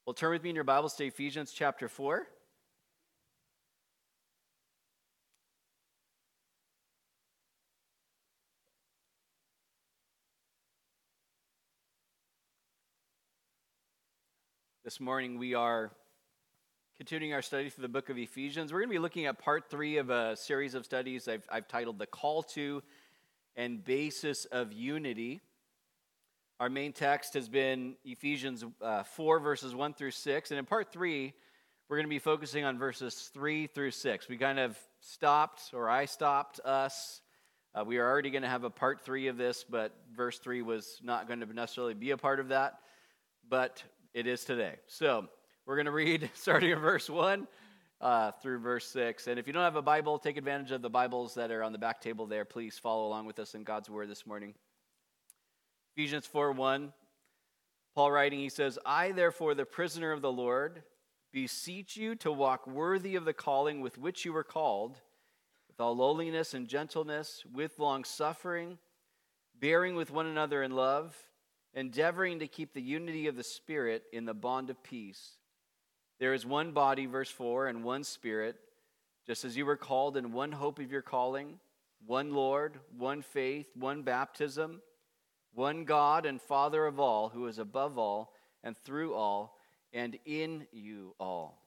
Well, turn with me in your Bibles to Ephesians chapter 4. This morning we are continuing our study through the book of Ephesians. We're going to be looking at part 3 of a series of studies I've titled The Call to and Basis of Unity. Our main text has been Ephesians 4, verses 1 through 6. And in part 3, we're going to be focusing on verses 3 through 6. We kind of stopped, or I stopped us. We are already going to have a part 3 of this, but verse 3 was not going to necessarily be a part of that. But it is today. So we're going to read starting in verse 1 through verse 6. And if you don't have a Bible, take advantage of the Bibles that are on the back table there. Please follow along with us in God's Word this morning. Ephesians 4:1, Paul writing, he says, I, therefore, the prisoner of the Lord, beseech you to walk worthy of the calling with which you were called, with all lowliness and gentleness, with long-suffering, bearing with one another in love, endeavoring to keep the unity of the Spirit in the bond of peace. There is one body, verse 4, and one Spirit, just as you were called in one hope of your calling, one Lord, one faith, one baptism, one God and Father of all, who is above all and through all and in you all.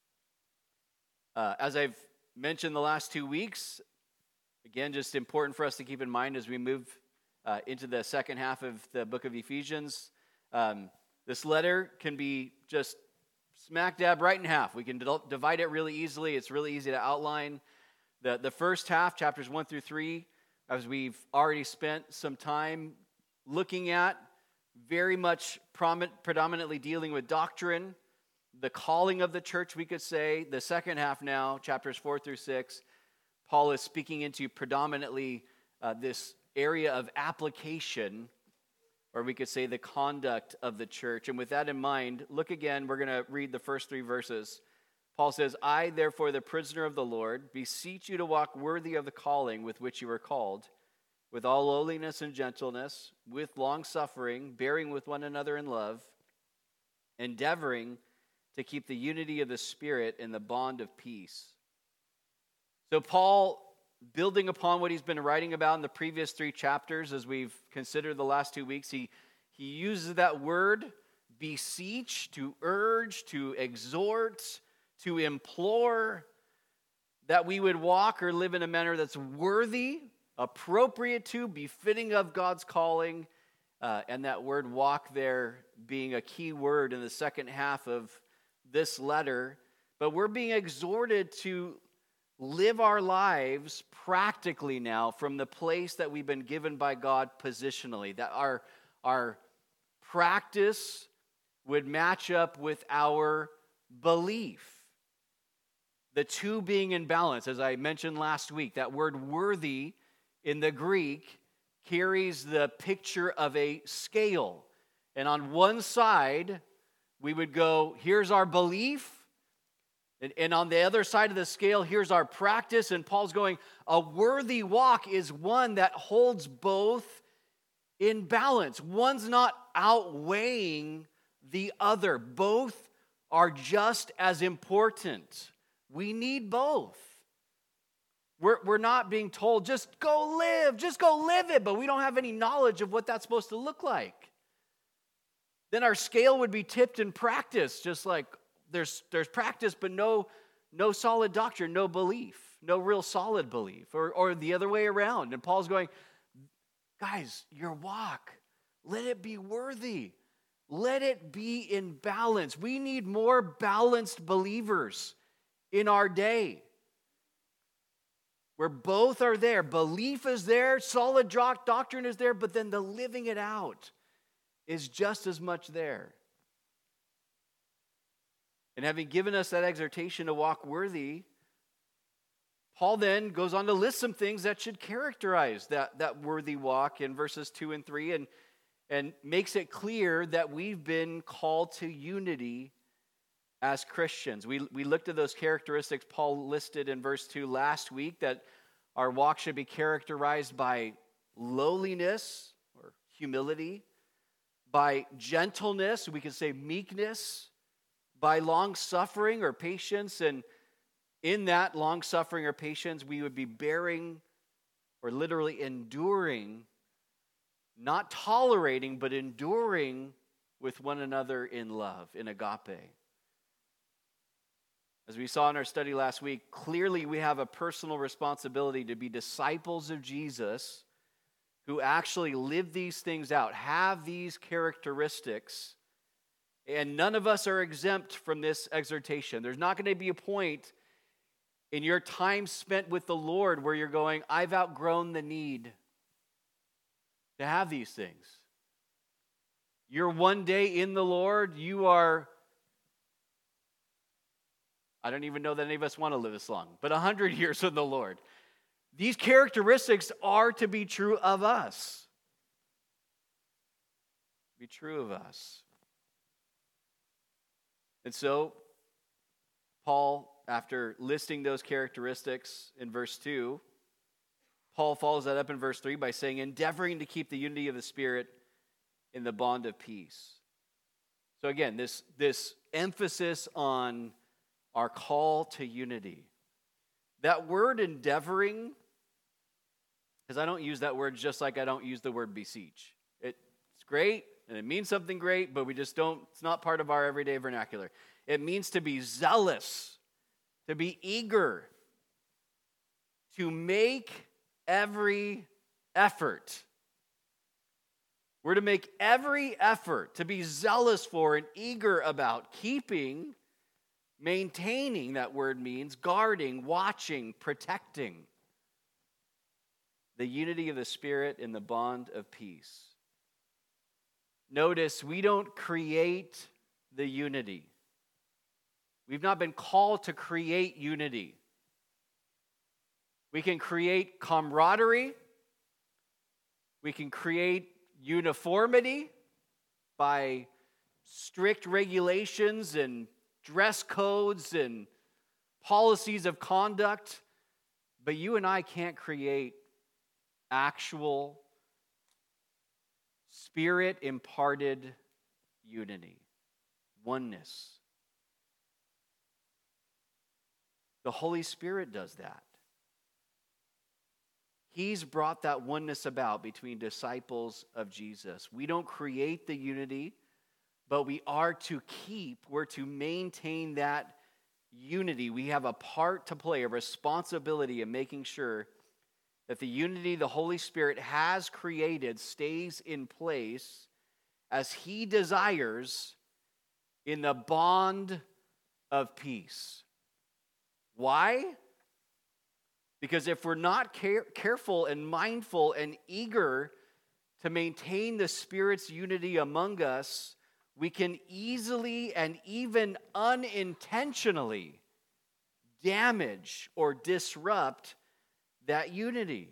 As I've mentioned the last 2 weeks, again, just important for us to keep in mind as we move into the second half of the book of Ephesians. This letter can be just smack dab right in half. We can divide it really easily. It's really easy to outline. The first half, chapters 1 through 3, as we've already spent some time looking at, very much predominantly dealing with doctrine, the calling of the church, we could say. The second half now, chapters 4 through 6, Paul is speaking into predominantly this area of application, or we could say the conduct of the church. And with that in mind, look again, we're going to read the first 3 verses. Paul says, I, therefore, the prisoner of the Lord, beseech you to walk worthy of the calling with which you were called, with all lowliness and gentleness, with long-suffering, bearing with one another in love, endeavoring to keep the unity of the Spirit in the bond of peace. So Paul, building upon what he's been writing about in the previous 3 chapters, as we've considered the last 2 weeks, he uses that word, beseech, to urge, to exhort, to implore, that we would walk or live in a manner that's worthy, appropriate to, befitting of God's calling, and that word walk there being a key word in the second half of this letter. But we're being exhorted to live our lives practically now from the place that we've been given by God positionally, that our practice would match up with our belief. The two being in balance, as I mentioned last week. That word worthy in the Greek carries the picture of a scale. And on one side, we would go, here's our belief. And on the other side of the scale, here's our practice. And Paul's going, a worthy walk is one that holds both in balance. One's not outweighing the other. Both are just as important. We need both. We're not being told, just go live it, but we don't have any knowledge of what that's supposed to look like. Then our scale would be tipped in practice, just like there's practice, but no solid doctrine, no belief, no real solid belief, or the other way around. And Paul's going, guys, your walk, let it be worthy. Let it be in balance. We need more balanced believers in our day, where both are there. Belief is there, solid doctrine is there, but then the living it out is just as much there. And having given us that exhortation to walk worthy, Paul then goes on to list some things that should characterize that worthy walk in verses 2 and 3, and makes it clear that we've been called to unity as Christians. We looked at those characteristics Paul listed in verse 2 last week, that our walk should be characterized by lowliness or humility, by gentleness, we could say meekness, by long suffering or patience, and in that long suffering or patience, we would be bearing or literally enduring, not tolerating, but enduring with one another in love, in agape. As we saw in our study last week, clearly we have a personal responsibility to be disciples of Jesus who actually live these things out, have these characteristics, and none of us are exempt from this exhortation. There's not going to be a point in your time spent with the Lord where you're going, I've outgrown the need to have these things. You're one day in the Lord, you are, I don't even know that any of us want to live this long, but 100 years in the Lord. These characteristics are to be true of us. Be true of us. And so, Paul, after listing those characteristics in verse 2, Paul follows that up in verse 3 by saying, endeavoring to keep the unity of the Spirit in the bond of peace. So again, this emphasis on our call to unity. That word endeavoring, because I don't use that word just like I don't use the word beseech. It's great, and it means something great, but we just don't, it's not part of our everyday vernacular. It means to be zealous, to be eager, to make every effort. We're to make every effort to be zealous for and eager about keeping, maintaining, that word means guarding, watching, protecting the unity of the Spirit in the bond of peace. Notice, we don't create the unity. We've not been called to create unity. We can create camaraderie. We can create uniformity by strict regulations and dress codes and policies of conduct. But you and I can't create actual Spirit-imparted unity, oneness. The Holy Spirit does that. He's brought that oneness about between disciples of Jesus. We don't create the unity, but we are to we're to maintain that unity. We have a part to play, a responsibility in making sure that the unity the Holy Spirit has created stays in place as He desires in the bond of peace. Why? Because if we're not careful and mindful and eager to maintain the Spirit's unity among us, we can easily and even unintentionally damage or disrupt that unity.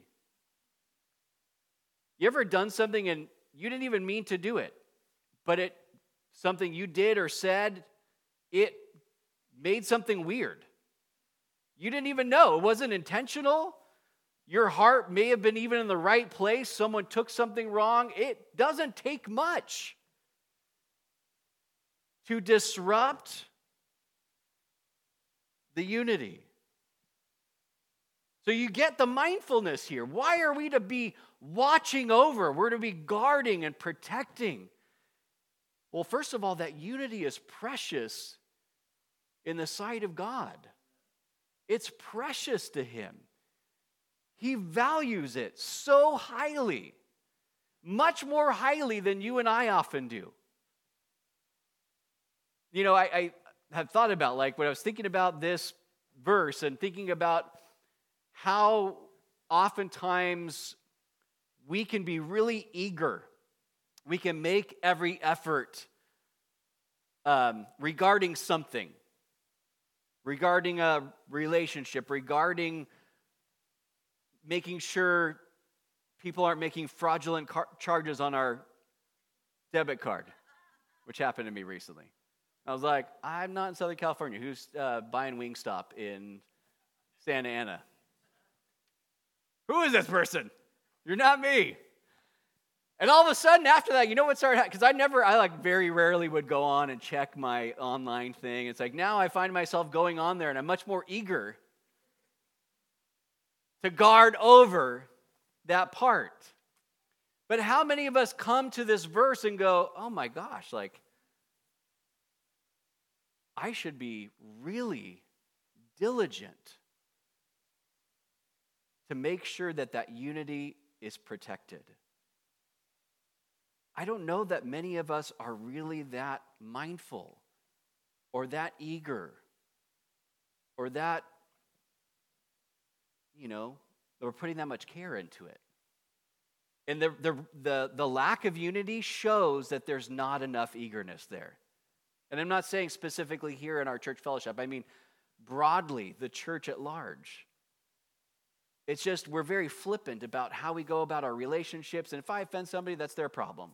You ever done something and you didn't even mean to do it, but something you did or said, it made something weird? You didn't even know. It wasn't intentional. Your heart may have been even in the right place. Someone took something wrong. It doesn't take much to disrupt the unity. So you get the mindfulness here. Why are we to be watching over? We're to be guarding and protecting. Well, first of all, that unity is precious in the sight of God. It's precious to Him. He values it so highly, much more highly than you and I often do. You know, I have thought about, like, when I was thinking about this verse and thinking about how oftentimes we can be really eager. We can make every effort regarding something. Regarding a relationship, regarding making sure people aren't making fraudulent charges on our debit card, which happened to me recently. I was like, I'm not in Southern California. Who's buying Wingstop in Santa Ana? Who is this person? You're not me. And all of a sudden after that, you know what started happening? Because I very rarely would go on and check my online thing. It's like now I find myself going on there and I'm much more eager to guard over that part. But how many of us come to this verse and go, oh my gosh, like, I should be really diligent to make sure that that unity is protected. I don't know that many of us are really that mindful or that eager or that, we're putting that much care into it. And the lack of unity shows that there's not enough eagerness there. And I'm not saying specifically here in our church fellowship. I mean broadly, the church at large. It's just we're very flippant about how we go about our relationships. And if I offend somebody, that's their problem.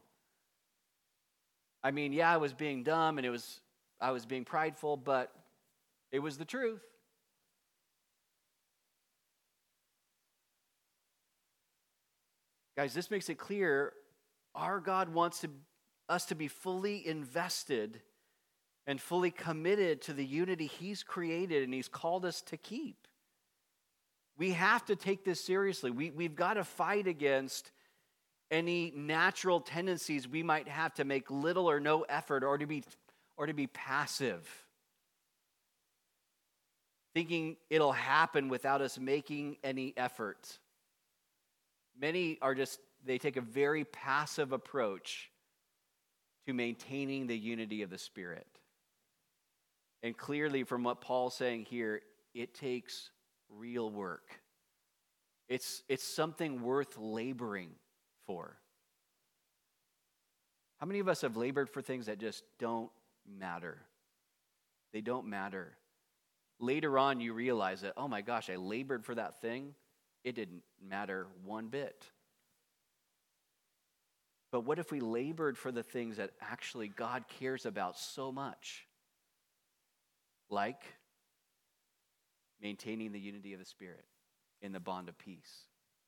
I mean, yeah, I was being dumb and I was being prideful, but it was the truth. Guys, this makes it clear our God wants us to be fully invested and fully committed to the unity He's created and He's called us to keep. We have to take this seriously. We've got to fight against any natural tendencies we might have to make little or no effort or to be passive, thinking it'll happen without us making any effort. Many they take a very passive approach to maintaining the unity of the Spirit. And clearly from what Paul's saying here, it takes real work. It's something worth laboring for. How many of us have labored for things that just don't matter? They don't matter. Later on you realize that, oh my gosh, I labored for that thing. It didn't matter one bit. But what if we labored for the things that actually God cares about so much? Like maintaining the unity of the Spirit in the bond of peace.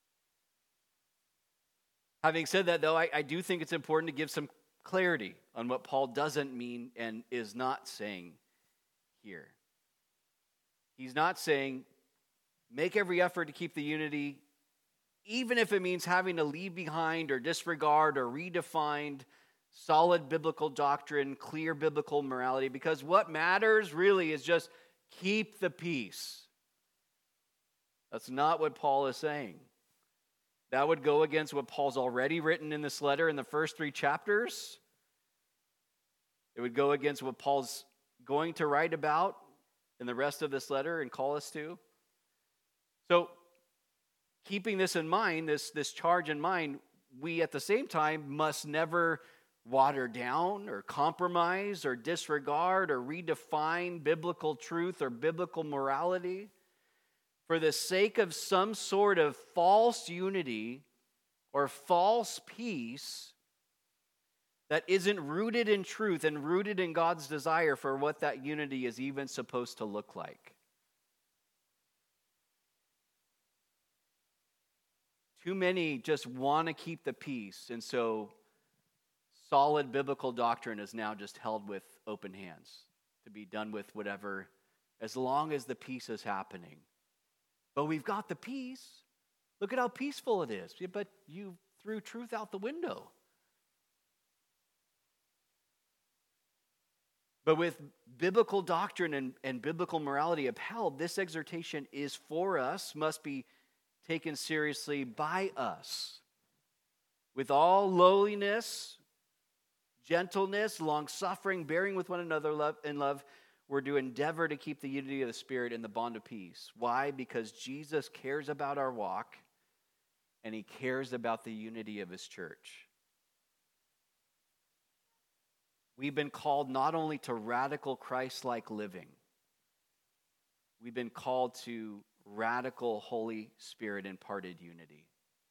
Having said that, though, I do think it's important to give some clarity on what Paul doesn't mean and is not saying here. He's not saying, make every effort to keep the unity, even if it means having to leave behind or disregard or redefine solid biblical doctrine, clear biblical morality, because what matters really is just keep the peace. That's not what Paul is saying. That would go against what Paul's already written in this letter in the first 3 chapters. It would go against what Paul's going to write about in the rest of this letter and call us to. So, keeping this in mind, this charge in mind, we at the same time must never water down or compromise or disregard or redefine biblical truth or biblical morality for the sake of some sort of false unity or false peace that isn't rooted in truth and rooted in God's desire for what that unity is even supposed to look like. Too many just want to keep the peace, and so solid biblical doctrine is now just held with open hands to be done with whatever, as long as the peace is happening. But we've got the peace. Look at how peaceful it is. But you threw truth out the window. But with biblical doctrine and biblical morality upheld, this exhortation is for us, must be taken seriously by us. With all lowliness, gentleness, long-suffering, bearing with one another in love, we're to endeavor to keep the unity of the Spirit in the bond of peace. Why? Because Jesus cares about our walk, and He cares about the unity of His church. We've been called not only to radical Christ-like living, we've been called to radical Holy Spirit-imparted unity.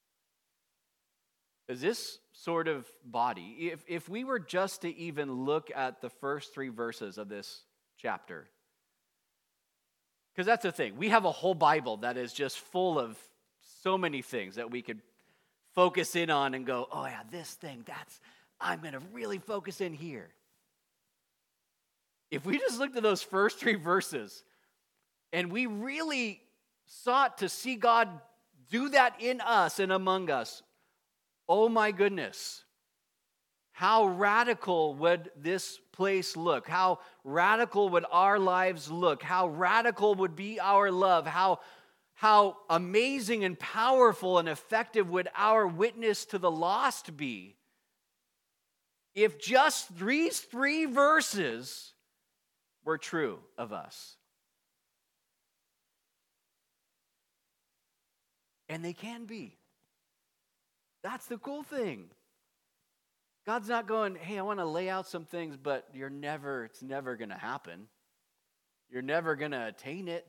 Is this sort of body, if we were just to even look at the first 3 verses of this chapter, because that's the thing, we have a whole Bible that is just full of so many things that we could focus in on and go, oh yeah, this thing, I'm going to really focus in here. If we just looked at those first 3 verses and we really sought to see God do that in us and among us, oh my goodness, how radical would this place look? How radical would our lives look? How radical would be our love? How amazing and powerful and effective would our witness to the lost be if just these 3 verses were true of us? And they can be. That's the cool thing. God's not going, hey, I want to lay out some things, but it's never going to happen. You're never going to attain it.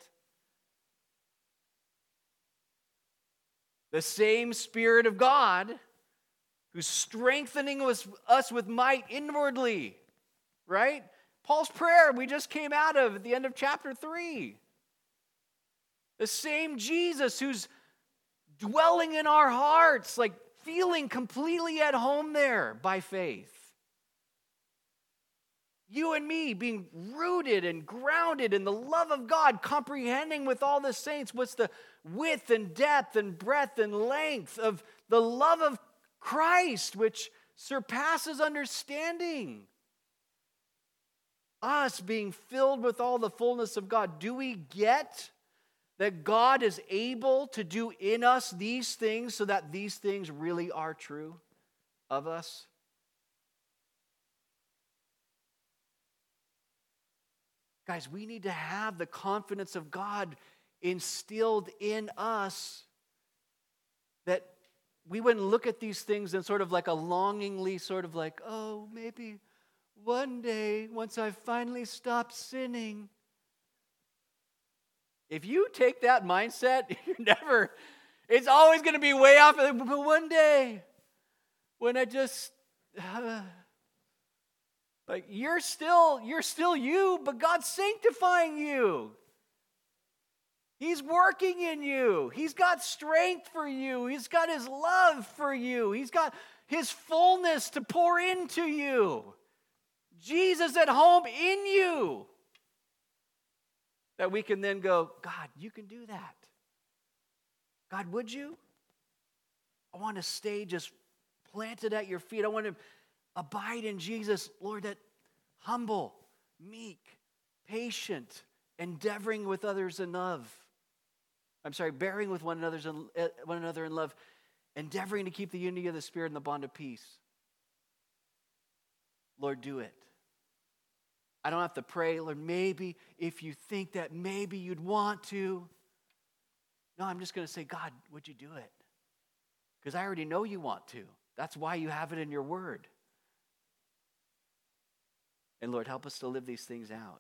The same Spirit of God who's strengthening us with might inwardly, right? Paul's prayer we just came out of at the end of chapter 3. The same Jesus who's dwelling in our hearts, like feeling completely at home there by faith. You and me being rooted and grounded in the love of God, comprehending with all the saints what's the width and depth and breadth and length of the love of Christ, which surpasses understanding. Us being filled with all the fullness of God. Do we get that God is able to do in us these things so that these things really are true of us? Guys, we need to have the confidence of God instilled in us that we wouldn't look at these things and sort of like a longingly sort of like, oh, maybe one day once I finally stop sinning. If you take that mindset, it's always going to be way off. But one day, when I just, you're still you, but God's sanctifying you. He's working in you. He's got strength for you. He's got His love for you. He's got His fullness to pour into you. Jesus at home in you. That we can then go, God, you can do that. God, would you? I want to stay just planted at your feet. I want to abide in Jesus, Lord, that humble, meek, patient, endeavoring with others in love. Bearing with one another in love, endeavoring to keep the unity of the Spirit and the bond of peace. Lord, do it. I don't have to pray, Lord, maybe if you think that maybe you'd want to. No, I'm just going to say, God, would you do it? Because I already know you want to. That's why you have it in your word. And Lord, help us to live these things out.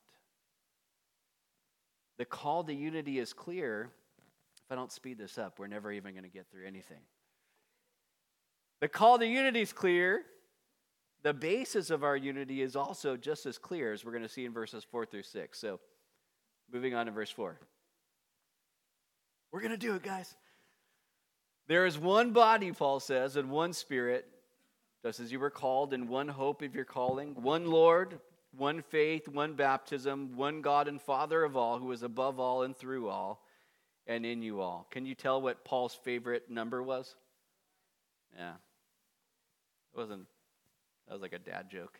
The call to unity is clear. If I don't speed this up, we're never even going to get through anything. The call to unity is clear. The basis of our unity is also just as clear as we're going to see in verses 4 through 6. So, moving on to verse 4. We're going to do it, guys. There is one body, Paul says, and one Spirit, just as you were called in one hope of your calling, one Lord, one faith, one baptism, one God and Father of all, who is above all and through all and in you all. Can you tell what Paul's favorite number was? Yeah. That was like a dad joke.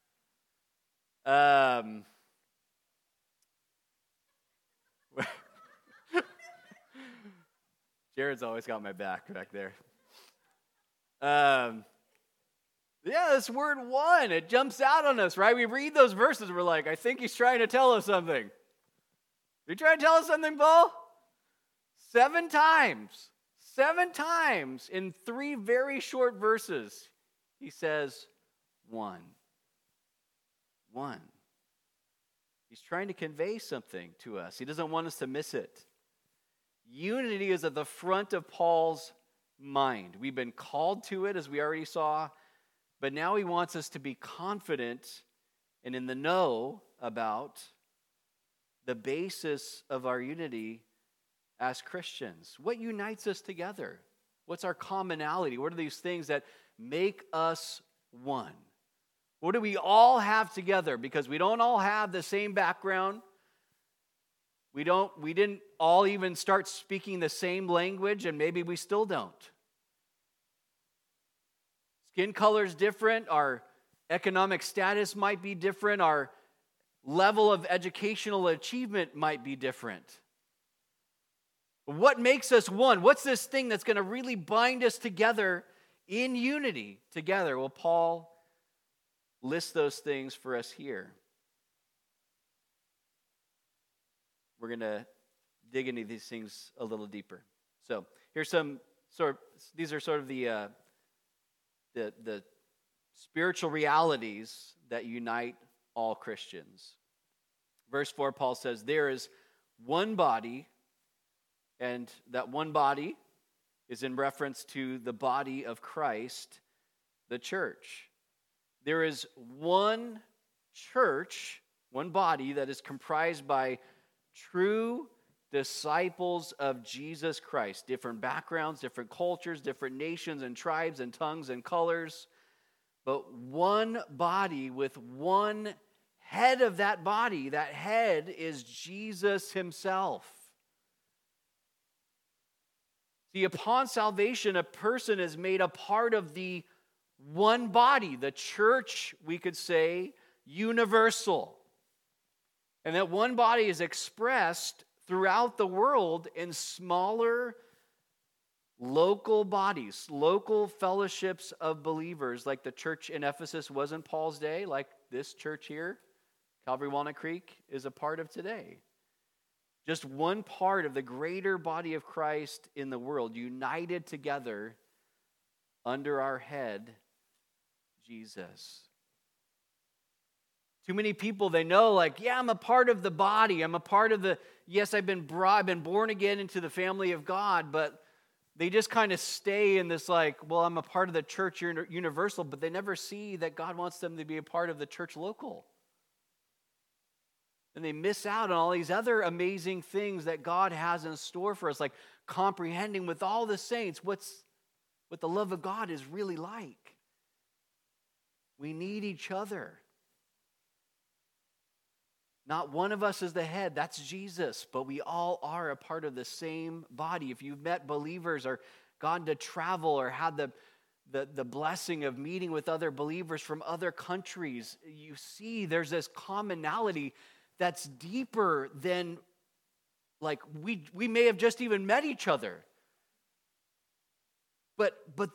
Jared's always got my back there. This word one, it jumps out on us, right? We read those verses and we're like, I think he's trying to tell us something. Are you trying to tell us something, Paul? 7 times in 3 very short verses, he says one. One. He's trying to convey something to us. He doesn't want us to miss it. Unity is at the front of Paul's mind. We've been called to it, as we already saw, but now he wants us to be confident and in the know about the basis of our unity as Christians. What unites us together? What's our commonality? What are these things that make us one? What do we all have together? Because we don't all have the same background. We didn't all even start speaking the same language, and maybe we still don't. Skin color is different. Our economic status might be different. Our level of educational achievement might be different. What makes us one? What's this thing that's going to really bind us together in unity together? Well, Paul lists those things for us here. We're going to dig into these things a little deeper. So here's these are sort of the spiritual realities that unite all Christians. Verse 4, Paul says, there is one body, and that one body is in reference to the body of Christ, the church. There is one church, one body that is comprised by true disciples of Jesus Christ. Different backgrounds, different cultures, different nations and tribes and tongues and colors. But one body with one head of that body. That head is Jesus himself. See, upon salvation, a person is made a part of the one body, the church, we could say, universal. And that one body is expressed throughout the world in smaller local bodies, local fellowships of believers, like the church in Ephesus was in Paul's day, like this church here, Calvary Walnut Creek, is a part of today. Just one part of the greater body of Christ in the world, united together under our head, Jesus. Too many people, they know, like, yeah, I'm a part of the body. I'm a part of yes, I've been born again into the family of God, but they just kind of stay in this like, well, I'm a part of the church universal, but they never see that God wants them to be a part of the church local. And they miss out on all these other amazing things that God has in store for us, like comprehending with all the saints what the love of God is really like. We need each other. Not one of us is the head, that's Jesus, but we all are a part of the same body. If you've met believers or gone to travel or had the blessing of meeting with other believers from other countries, you see there's this commonality that's deeper than, like, we may have just even met each other. But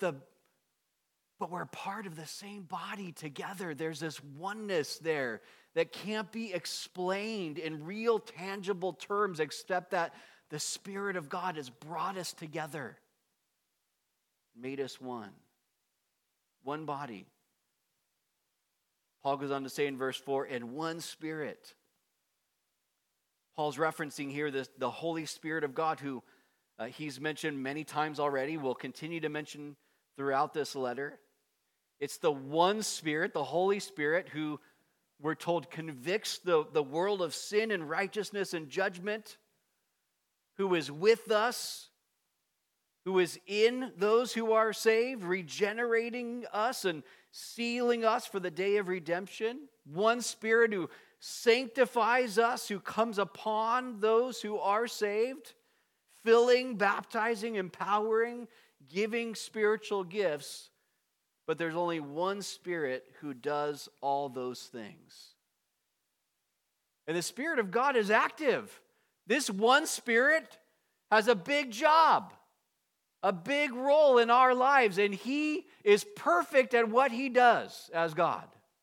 we're part of the same body together. There's this oneness there that can't be explained in real, tangible terms, except that the Spirit of God has brought us together, made us one. One body. Paul goes on to say in verse 4, and one Spirit. Paul's referencing here the Holy Spirit of God, who he's mentioned many times already, will continue to mention throughout this letter. It's the one Spirit, the Holy Spirit, who we're told convicts the world of sin and righteousness and judgment, who is with us, who is in those who are saved, regenerating us and sealing us for the day of redemption. One Spirit who sanctifies us, who comes upon those who are saved, filling, baptizing, empowering, giving spiritual gifts. But there's only one Spirit who does all those things. And the Spirit of God is active. This one Spirit has a big job, a big role in our lives, and He is perfect at what He does as God.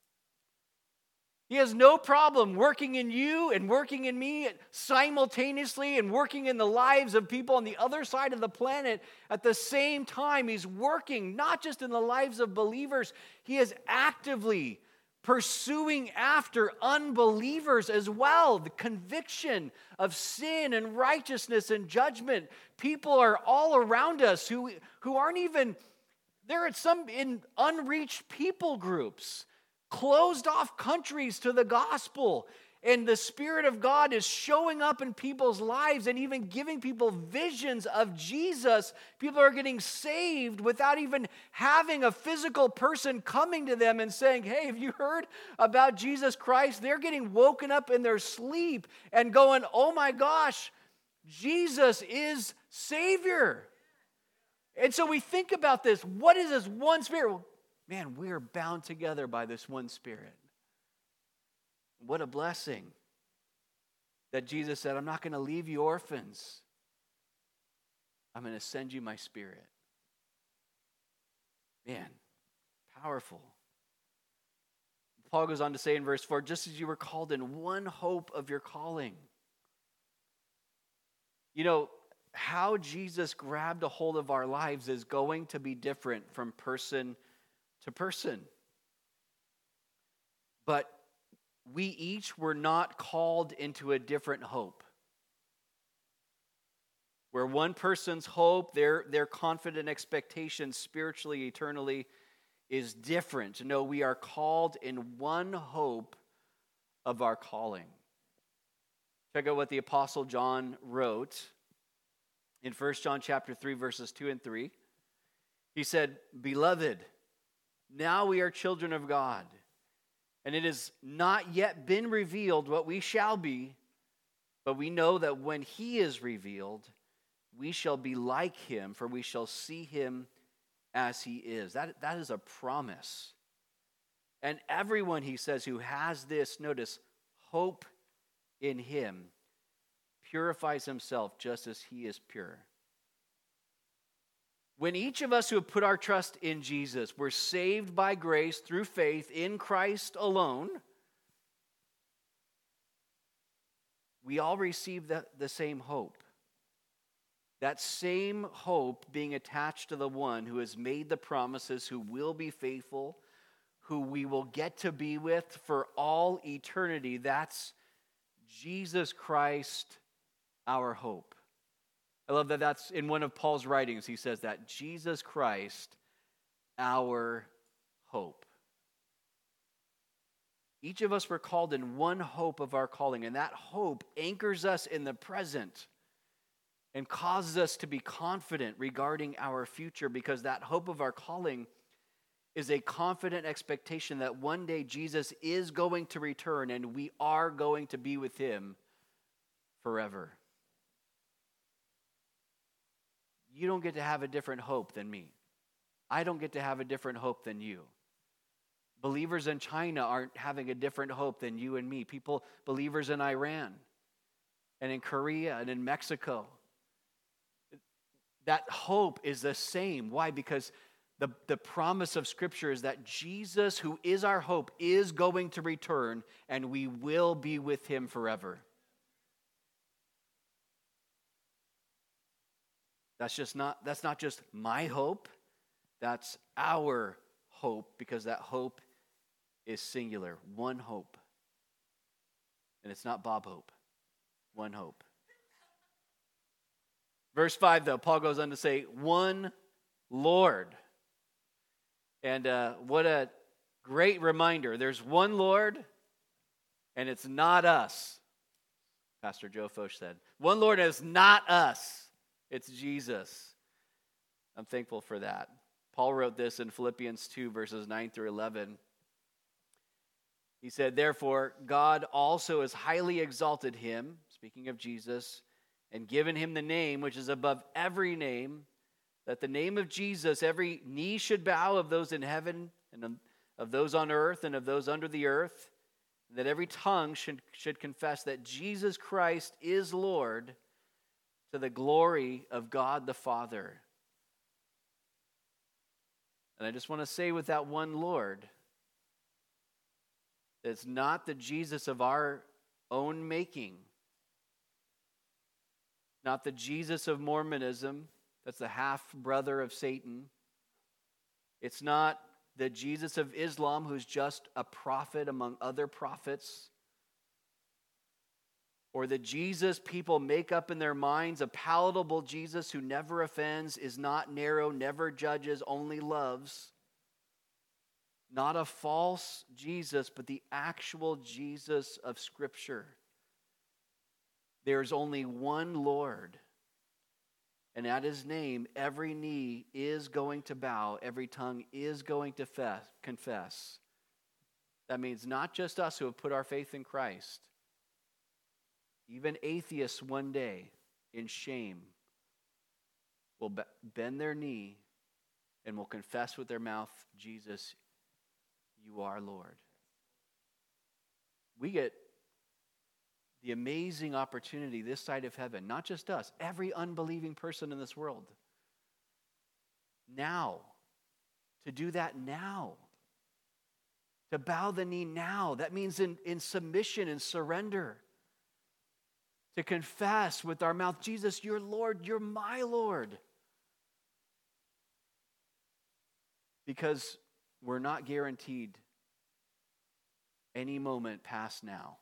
He has no problem working in you and working in me simultaneously and working in the lives of people on the other side of the planet at the same time. He's working not just in the lives of believers, He is actively pursuing after unbelievers as well. The conviction of sin and righteousness and judgment. People are all around us who aren't even, they're in unreached people groups. Closed off countries to the gospel. And the Spirit of God is showing up in people's lives and even giving people visions of Jesus. People are getting saved without even having a physical person coming to them and saying, hey, have you heard about Jesus Christ? They're getting woken up in their sleep and going, oh my gosh, Jesus is Savior. And so we think about this. What is this one Spirit? Well, man, we are bound together by this one Spirit. What a blessing that Jesus said, I'm not going to leave you orphans. I'm going to send you my Spirit. Man, powerful. Paul goes on to say in verse 4, just as you were called in one hope of your calling. You know, how Jesus grabbed a hold of our lives is going to be different from person to person. But we each were not called into a different hope. Where one person's hope, their confident expectation spiritually, eternally, is different. No, we are called in one hope of our calling. Check out what the Apostle John wrote in 1 John chapter 3, verses 2 and 3. He said, Beloved, now we are children of God, and it has not yet been revealed what we shall be, but we know that when he is revealed, we shall be like him, for we shall see him as he is. That is a promise. And everyone, he says, who has this, notice, hope in him, purifies himself just as he is pure. When each of us who have put our trust in Jesus, we're saved by grace through faith in Christ alone, we all receive the same hope. That same hope being attached to the one who has made the promises, who will be faithful, who we will get to be with for all eternity. That's Jesus Christ, our hope. I love that that's in one of Paul's writings. He says that Jesus Christ, our hope. Each of us were called in one hope of our calling, and that hope anchors us in the present and causes us to be confident regarding our future, because that hope of our calling is a confident expectation that one day Jesus is going to return and we are going to be with him forever. You don't get to have a different hope than me. I don't get to have a different hope than you. Believers in China aren't having a different hope than you and me. Believers in Iran and in Korea and in Mexico, that hope is the same. Why? Because the promise of Scripture is that Jesus, who is our hope, is going to return and we will be with him forever. That's not just my hope. That's our hope, because that hope is singular. One hope. And it's not Bob Hope. One hope. Verse 5, though, Paul goes on to say, one Lord. And what a great reminder. There's one Lord, and it's not us. Pastor Joe Foch said, one Lord is not us. It's Jesus. I'm thankful for that. Paul wrote this in Philippians 2, verses 9 through 11. He said, Therefore, God also has highly exalted him, speaking of Jesus, and given him the name which is above every name, that the name of Jesus, every knee should bow, of those in heaven and of those on earth and of those under the earth, that every tongue should confess that Jesus Christ is Lord, to the glory of God the Father. And I just want to say, with that one Lord, it's not the Jesus of our own making, not the Jesus of Mormonism, that's the half-brother of Satan. It's not the Jesus of Islam, who's just a prophet among other prophets. Or the Jesus people make up in their minds, a palatable Jesus who never offends, is not narrow, never judges, only loves. Not a false Jesus, but the actual Jesus of Scripture. There is only one Lord, and at his name, every knee is going to bow, every tongue is going to confess. That means not just us who have put our faith in Christ. Even atheists one day, in shame, will bend their knee and will confess with their mouth, Jesus, you are Lord. We get the amazing opportunity this side of heaven, not just us, every unbelieving person in this world, now, to do that now, to bow the knee now. That means in submission and surrender, to confess with our mouth, Jesus, you're Lord, you're my Lord. Because we're not guaranteed any moment past now.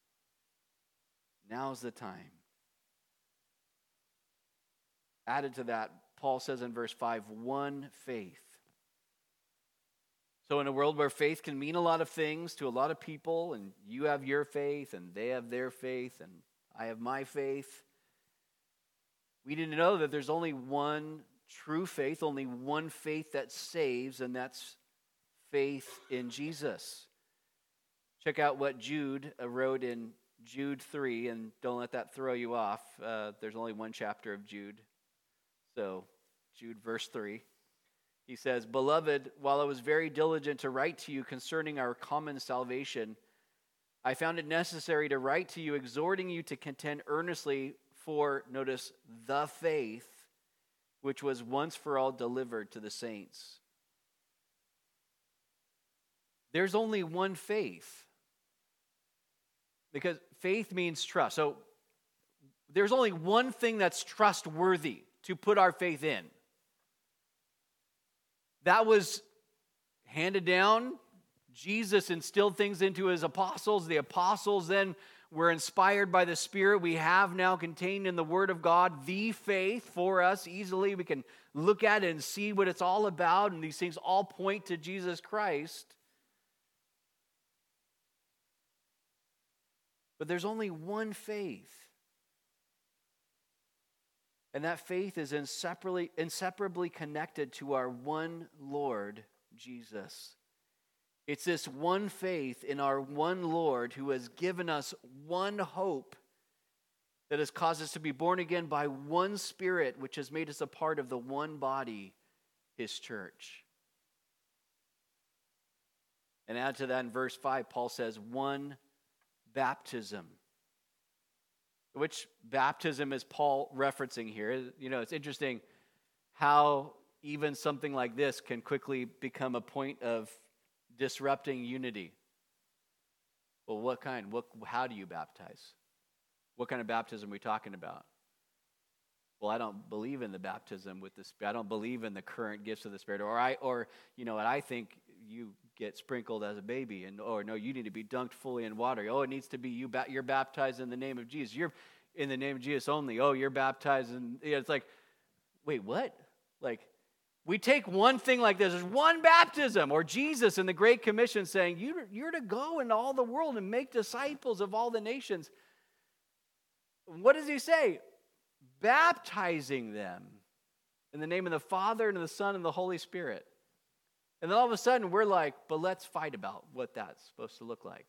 Now's the time. Added to that, Paul says in verse 5, one faith. So in a world where faith can mean a lot of things to a lot of people, and you have your faith, and they have their faith, and I have my faith, we need to know that there's only one true faith, only one faith that saves, and that's faith in Jesus. Check out what Jude wrote in Jude 3, and don't let that throw you off. There's only one chapter of Jude. So, Jude verse 3. He says, Beloved, while I was very diligent to write to you concerning our common salvation, I found it necessary to write to you, exhorting you to contend earnestly for, notice, the faith which was once for all delivered to the saints. There's only one faith. Because faith means trust. So there's only one thing that's trustworthy to put our faith in. That was handed down. Jesus instilled things into his apostles. The apostles then were inspired by the Spirit. We have now contained in the Word of God the faith for us easily. We can look at it and see what it's all about, and these things all point to Jesus Christ. But there's only one faith. And that faith is inseparably connected to our one Lord, Jesus. It's this one faith in our one Lord who has given us one hope that has caused us to be born again by one Spirit, which has made us a part of the one body, his church. And add to that in verse 5, Paul says, one baptism. Which baptism is Paul referencing here? You know, it's interesting how even something like this can quickly become a point of disrupting unity. Well, what kind? How do you baptize? What kind of baptism are we talking about? Well, I don't believe in the baptism with the Spirit. I don't believe in the current gifts of the Spirit. Or you know what? I think you get sprinkled as a baby, or no, you need to be dunked fully in water. Oh, it needs to be you're baptized in the name of Jesus. You're in the name of Jesus only. Oh, you're baptized in. It's like, wait, what? Like, we take one thing like this. There's one baptism, or Jesus in the Great Commission saying, you're to go into all the world and make disciples of all the nations. What does he say? Baptizing them in the name of the Father and of the Son and the Holy Spirit. And then all of a sudden we're like, but let's fight about what that's supposed to look like.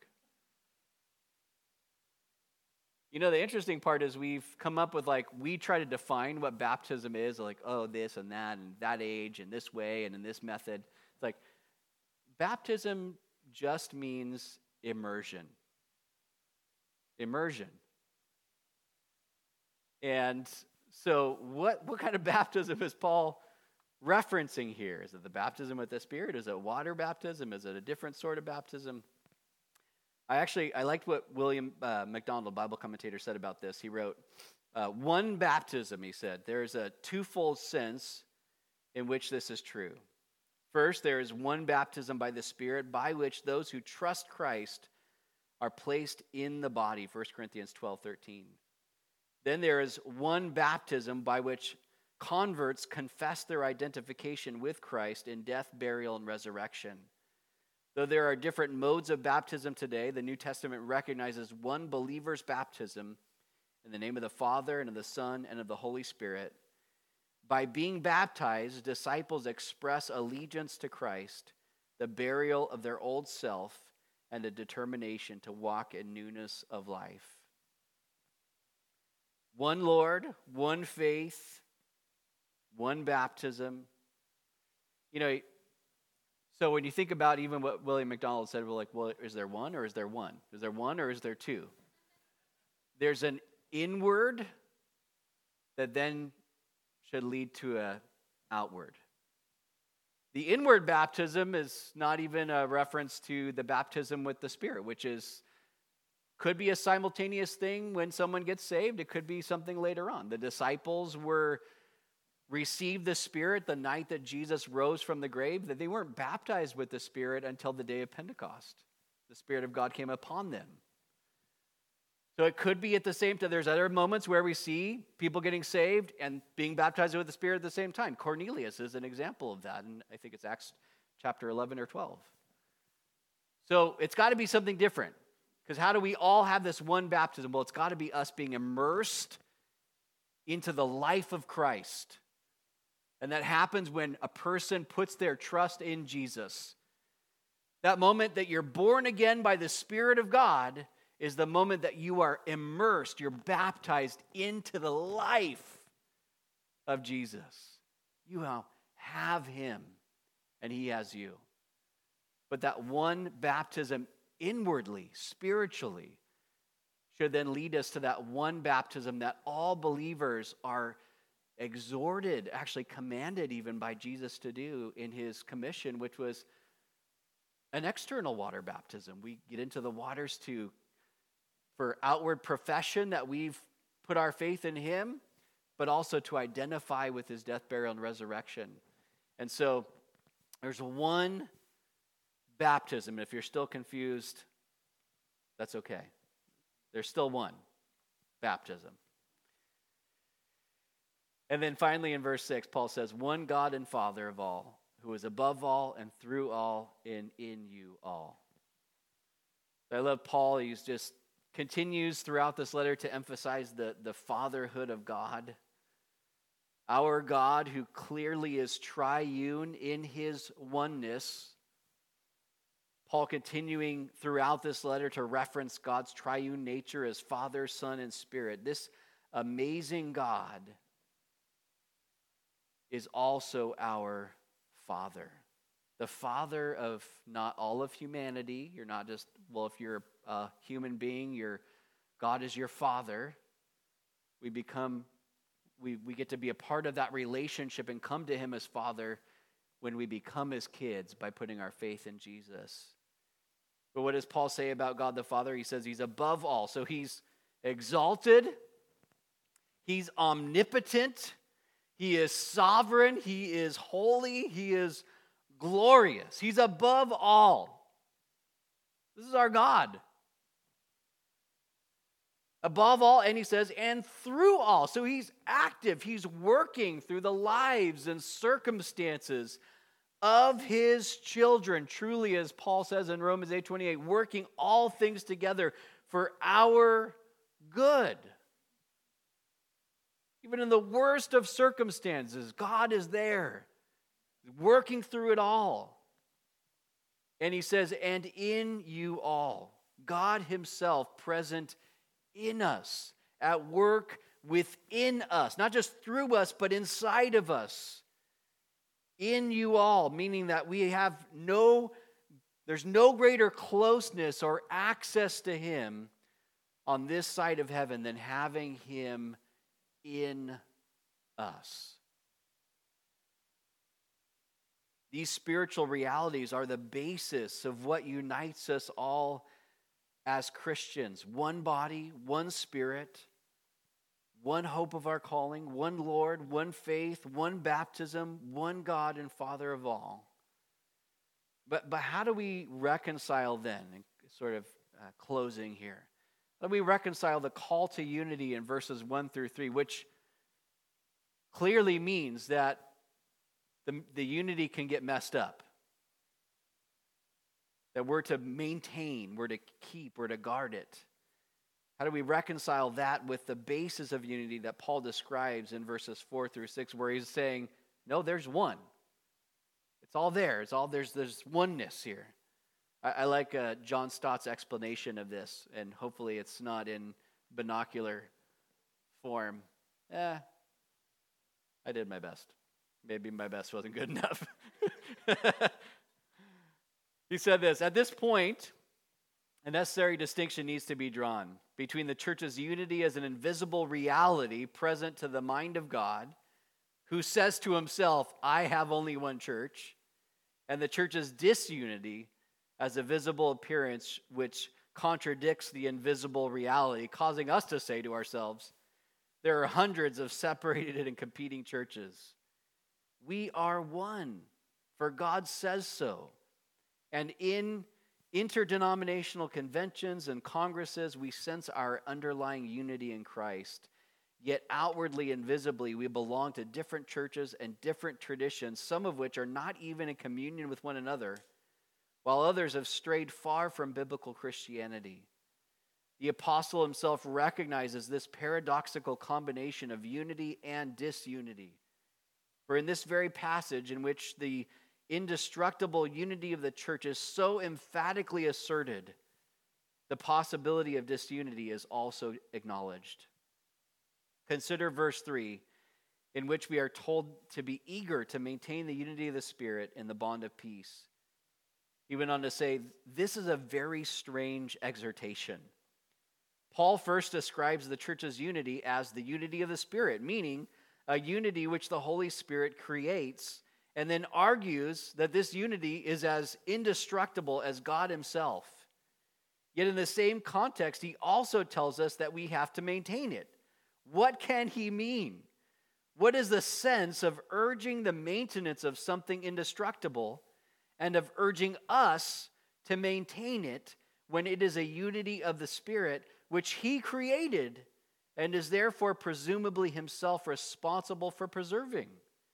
You know, the interesting part is we've come up with we try to define what baptism is, like, oh, this and that age and this way and in this method. It's like, baptism just means immersion. Immersion. And so what kind of baptism is Paul referencing here? Is it the baptism with the Spirit? Is it water baptism? Is it a different sort of baptism? I liked what William MacDonald, Bible commentator, said about this. He wrote, one baptism, he said, there is a twofold sense in which this is true. First, there is one baptism by the Spirit by which those who trust Christ are placed in the body, 1 Corinthians 12:13. Then there is one baptism by which converts confess their identification with Christ in death, burial, and resurrection. Though there are different modes of baptism today, the New Testament recognizes one believer's baptism in the name of the Father and of the Son and of the Holy Spirit. By being baptized, disciples express allegiance to Christ, the burial of their old self, and a determination to walk in newness of life. One Lord, one faith, one baptism. You know, so when you think about even what William MacDonald said, we're like, well, is there one or is there one? Is there one or is there two? There's an inward that then should lead to an outward. The inward baptism is not even a reference to the baptism with the Spirit, which could be a simultaneous thing when someone gets saved. It could be something later on. The disciples received the Spirit the night that Jesus rose from the grave, that they weren't baptized with the Spirit until the day of Pentecost. The Spirit of God came upon them. So it could be at the same time. There's other moments where we see people getting saved and being baptized with the Spirit at the same time. Cornelius is an example of that, and I think it's Acts chapter 11 or 12. So it's got to be something different, because how do we all have this one baptism? Well, it's got to be us being immersed into the life of Christ. And that happens when a person puts their trust in Jesus. That moment that you're born again by the Spirit of God is the moment that you are immersed, you're baptized into the life of Jesus. You now have him, and he has you. But that one baptism inwardly, spiritually, should then lead us to that one baptism that all believers are exhorted, actually commanded even by Jesus to do in his commission, which was an external water baptism. We get into the waters for outward profession that we've put our faith in him, but also to identify with his death, burial, and resurrection. And so there's one baptism. If you're still confused, that's okay. There's still one baptism. And then finally in verse 6, Paul says, one God and Father of all, who is above all and through all and in you all. I love Paul. He's just continues throughout this letter to emphasize the fatherhood of God. Our God, who clearly is triune in his oneness. Paul continuing throughout this letter to reference God's triune nature as Father, Son, and Spirit. This amazing God is also our Father. The Father of not all of humanity. You're not just, well, if you're a human being, God is your Father. We get to be a part of that relationship and come to him as Father when we become his kids by putting our faith in Jesus. But what does Paul say about God the Father? He says he's above all. So he's exalted. He's omnipotent. He is sovereign. He is holy. He is glorious. He's above all. This is our God. Above all, and he says, and through all. So he's active. He's working through the lives and circumstances of his children. Truly, as Paul says in Romans 8:28, working all things together for our good. Even in the worst of circumstances, God is there, working through it all. And he says, and in you all, God himself present in us, at work within us, not just through us, but inside of us. In you all, meaning that there's no greater closeness or access to him on this side of heaven than having him in us. These spiritual realities are the basis of what unites us all as Christians. One body, one spirit, one hope of our calling, one Lord, one faith, one baptism, one God and Father of all. But how do we reconcile then, sort of closing here, how do we reconcile the call to unity in verses 1 through 3, which clearly means that the unity can get messed up? that we're to maintain, we're to keep, we're to guard it. How do we reconcile that with the basis of unity that Paul describes in verses 4 through 6, where he's saying, no, there's one. It's all there. There's oneness here. I like John Stott's explanation of this, and hopefully it's not in binocular form. I did my best. Maybe my best wasn't good enough. He said this, at this point, a necessary distinction needs to be drawn between the church's unity as an invisible reality present to the mind of God, who says to himself, I have only one church, and the church's disunity as a visible appearance which contradicts the invisible reality, causing us to say to ourselves, there are hundreds of separated and competing churches. We are one, for God says so. And in interdenominational conventions and congresses, we sense our underlying unity in Christ. Yet outwardly and visibly, we belong to different churches and different traditions, some of which are not even in communion with one another, while others have strayed far from biblical Christianity. The apostle himself recognizes this paradoxical combination of unity and disunity. For in this very passage in which the indestructible unity of the church is so emphatically asserted, the possibility of disunity is also acknowledged. Consider verse 3, in which we are told to be eager to maintain the unity of the Spirit in the bond of peace. He went on to say, this is a very strange exhortation. Paul first describes the church's unity as the unity of the Spirit, meaning a unity which the Holy Spirit creates, and then argues that this unity is as indestructible as God himself. Yet in the same context, he also tells us that we have to maintain it. What can he mean? What is the sense of urging the maintenance of something indestructible and of urging us to maintain it when it is a unity of the Spirit which he created and is therefore presumably himself responsible for preserving?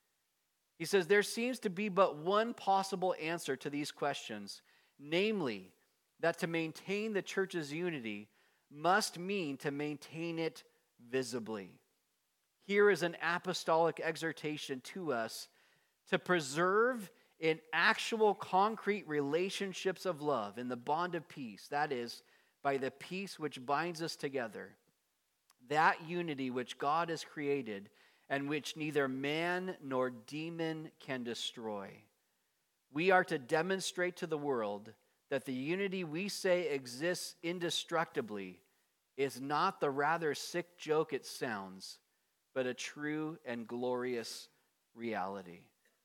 He says there seems to be but one possible answer to these questions, namely that to maintain the church's unity must mean to maintain it visibly. Here is an apostolic exhortation to us to preserve in actual concrete relationships of love in the bond of peace, that is, by the peace which binds us together, that unity which God has created and which neither man nor demon can destroy. We are to demonstrate to the world that the unity we say exists indestructibly is not the rather sick joke it sounds, but a true and glorious reality.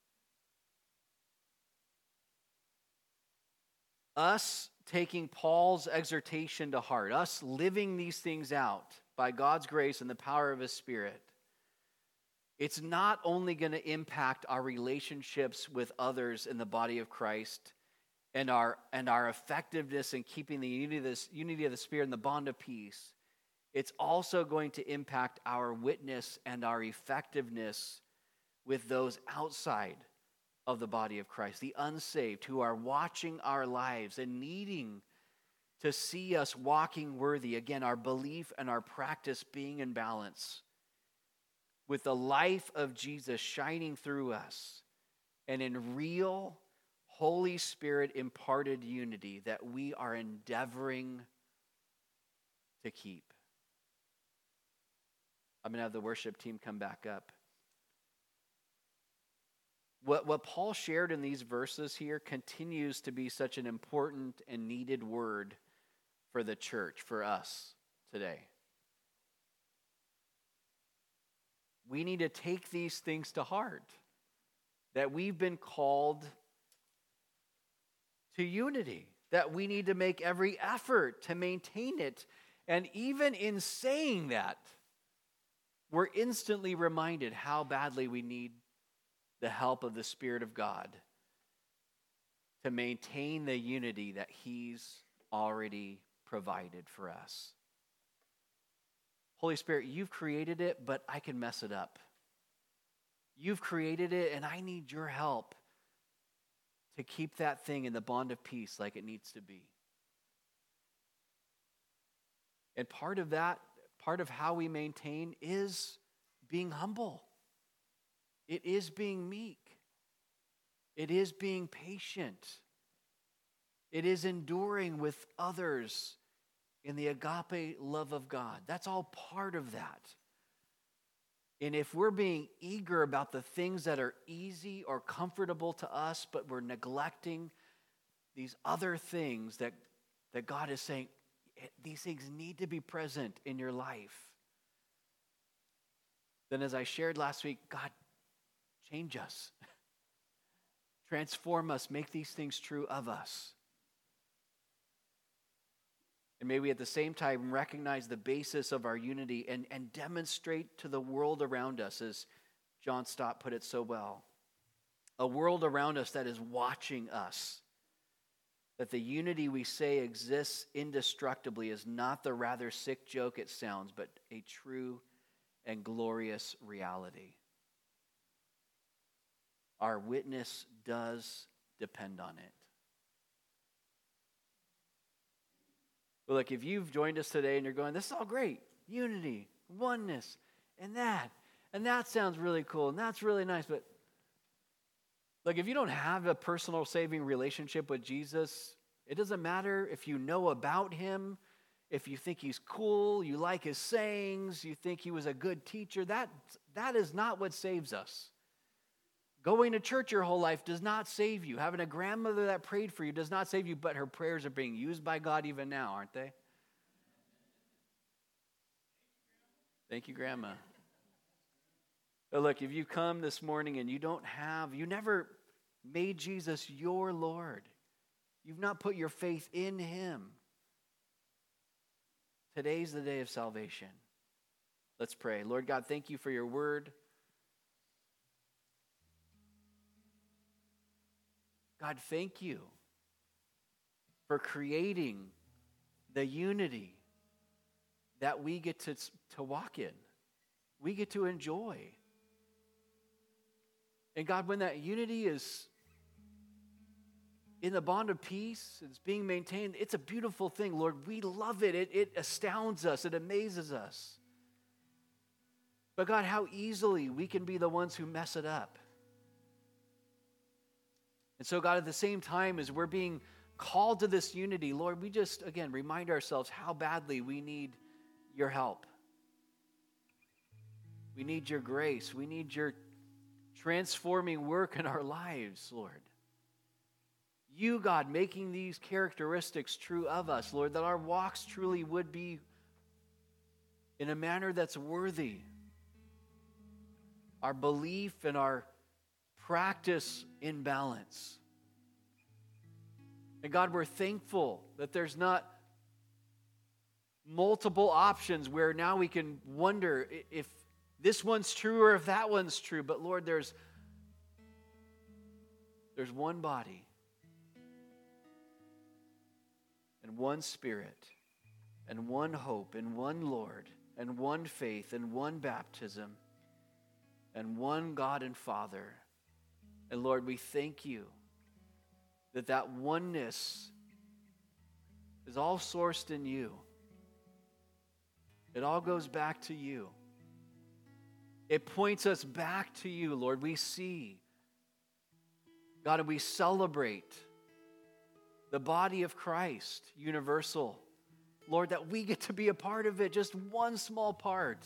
Us taking Paul's exhortation to heart, us living these things out by God's grace and the power of his Spirit, it's not only going to impact our relationships with others in the body of Christ and our effectiveness in keeping the unity of the Spirit and the bond of peace. It's also going to impact our witness and our effectiveness with those outside of the body of Christ, the unsaved who are watching our lives and needing to see us walking worthy. Again, our belief and our practice being in balance with the life of Jesus shining through us and in real Holy Spirit imparted unity that we are endeavoring to keep. I'm going to have the worship team come back up. What Paul shared in these verses here continues to be such an important and needed word for the church, for us today. We need to take these things to heart, that we've been called to unity, that we need to make every effort to maintain it. And even in saying that, we're instantly reminded how badly we need the help of the Spirit of God to maintain the unity that he's already provided for us. Holy Spirit, you've created it, but I can mess it up. You've created it, and I need your help to keep that thing in the bond of peace like it needs to be. And part of that, part of how we maintain is being humble. It is being meek. It is being patient. It is enduring with others in the agape love of God. That's all part of that. And if we're being eager about the things that are easy or comfortable to us, but we're neglecting these other things that God is saying, these things need to be present in your life, then as I shared last week, God, change us. Transform us. Make these things true of us. And may we at the same time recognize the basis of our unity and demonstrate to the world around us, as John Stott put it so well, a world around us that is watching us, that the unity we say exists indestructibly is not the rather sick joke it sounds, but a true and glorious reality. Our witness does depend on it. But look, if you've joined us today and you're going, this is all great, unity, oneness, and that sounds really cool, and that's really nice, but look, if you don't have a personal saving relationship with Jesus, it doesn't matter if you know about him, if you think he's cool, you like his sayings, you think he was a good teacher, that is not what saves us. Going to church your whole life does not save you. Having a grandmother that prayed for you does not save you, but her prayers are being used by God even now, aren't they? Thank you, Grandma. But look, if you come this morning and you never made Jesus your Lord, you've not put your faith in him, today's the day of salvation. Let's pray. Lord God, thank you for your word. God, thank you for creating the unity that we get to walk in. We get to enjoy. And God, when that unity is in the bond of peace, it's being maintained, it's a beautiful thing, Lord. We love it. It astounds us. It amazes us. But God, how easily we can be the ones who mess it up. And so, God, at the same time as we're being called to this unity, Lord, we just, again, remind ourselves how badly we need your help. We need your grace. We need your transforming work in our lives, Lord. You, God, making these characteristics true of us, Lord, that our walks truly would be in a manner that's worthy. Our belief and our practice in balance. And God, we're thankful that there's not multiple options where now we can wonder if this one's true or if that one's true. But Lord, there's one body and one Spirit and one hope and one Lord and one faith and one baptism and one God and Father. And Lord, we thank you that oneness is all sourced in you. It all goes back to you. It points us back to you, Lord. We see, God, and we celebrate the body of Christ, universal. Lord, that we get to be a part of it, just one small part.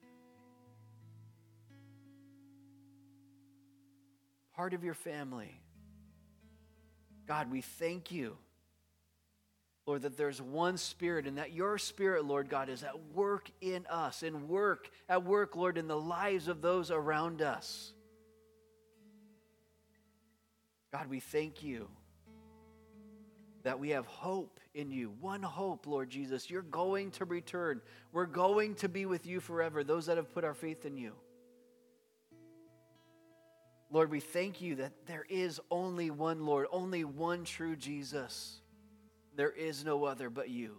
Part of your family. God, we thank you, Lord, that there's one Spirit and that your Spirit, Lord God, is at work in us and at work, Lord, in the lives of those around us. God, we thank you that we have hope in you. One hope, Lord Jesus. You're going to return. We're going to be with you forever, those that have put our faith in you. Lord, we thank you that there is only one Lord, only one true Jesus. There is no other but you.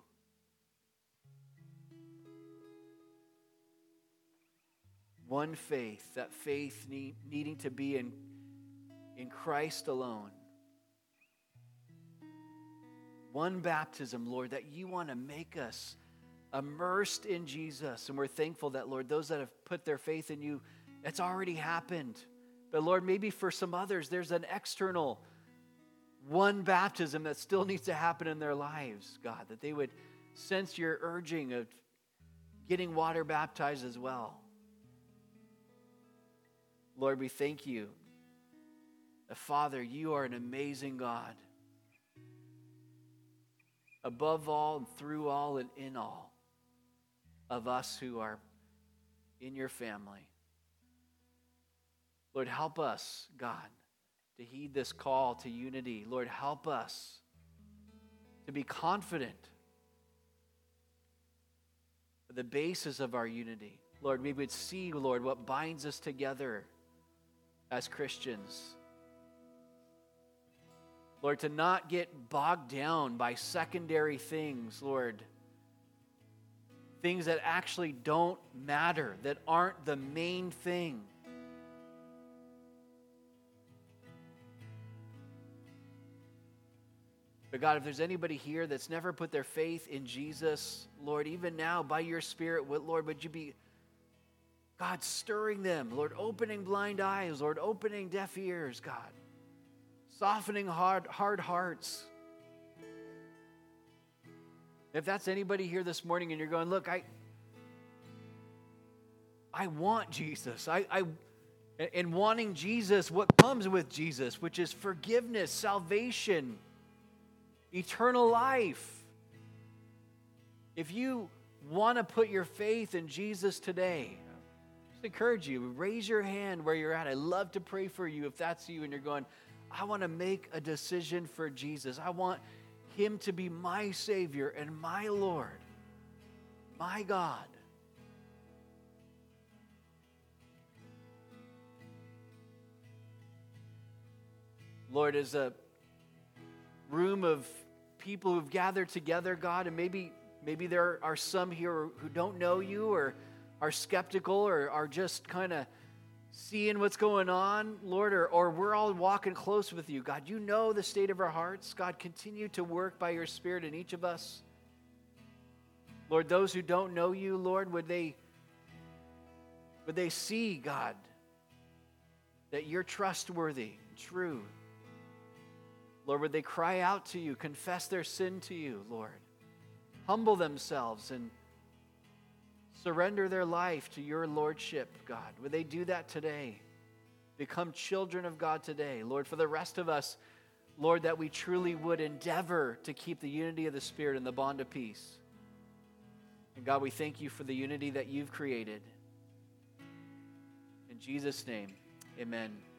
One faith, that faith needing to be in Christ alone. one baptism, Lord, that you want to make us immersed in Jesus. And we're thankful that, Lord, those that have put their faith in you, it's already happened. But Lord, maybe for some others, there's an external one baptism that still needs to happen in their lives, God, that they would sense your urging of getting water baptized as well. Lord, we thank you. Father, you are an amazing God. Above all and through all and in all of us who are in your family. Lord, help us, God, to heed this call to unity. Lord, help us to be confident of the basis of our unity. Lord, we would see, Lord, what binds us together as Christians. Lord, to not get bogged down by secondary things, Lord. Things that actually don't matter, that aren't the main thing. But God, if there's anybody here that's never put their faith in Jesus, Lord, even now, by your Spirit, Lord, would you be, God, stirring them, Lord, opening blind eyes, Lord, opening deaf ears, God, softening hard hearts. If that's anybody here this morning and you're going, look, I want Jesus. And wanting Jesus, what comes with Jesus, which is forgiveness, salvation, eternal life. If you want to put your faith in Jesus today, just encourage you, raise your hand where you're at. I love to pray for you if that's you and you're going, I want to make a decision for Jesus. I want him to be my Savior and my Lord, my God. Lord, as a room of people who've gathered together, God, and maybe there are some here who don't know you or are skeptical or are just kind of seeing what's going on, Lord, or we're all walking close with you. God, you know the state of our hearts. God, continue to work by your Spirit in each of us. Lord, those who don't know you, Lord, would they see, God, that you're trustworthy, true. Lord, would they cry out to you, confess their sin to you, Lord, humble themselves and surrender their life to your lordship, God. Would they do that today? Become children of God today. Lord, for the rest of us, Lord, that we truly would endeavor to keep the unity of the Spirit and the bond of peace. And God, we thank you for the unity that you've created. In Jesus' name, amen.